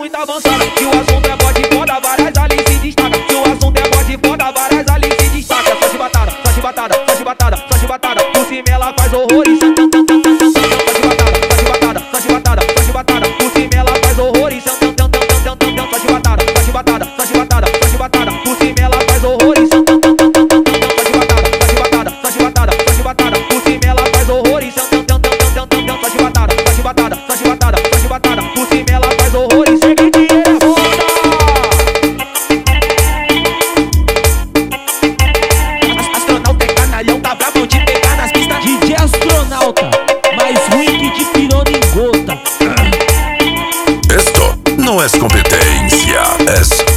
muito avançada. Se o assunto é bode foda, várias ali se destaca. Se o assunto é bode foda, várias ali se destaca. Só chibatada, só chibatada, só chibatada, só chibatada. Por cima ela faz horrores. Só chibatada, só chibatada, só chibatada, só chibatada. Por cima ela faz horrores. Só chibatada, só chibatada, só chibatada, só chibatada. Por cima ela faz horrores. Só chibatada, só chibatada, só chibatada, só chibatada. Por cima ela faz horrores. Só chibatada, só chibatada, só chibatada, só chibatada. Por cima ela faz horrores. Chega que é foda. Astronauta é canalhão, tá bravo de pegar nas pistas. DJ Astronauta, mais ruim que de pirona em gota. Esto no es competencia, es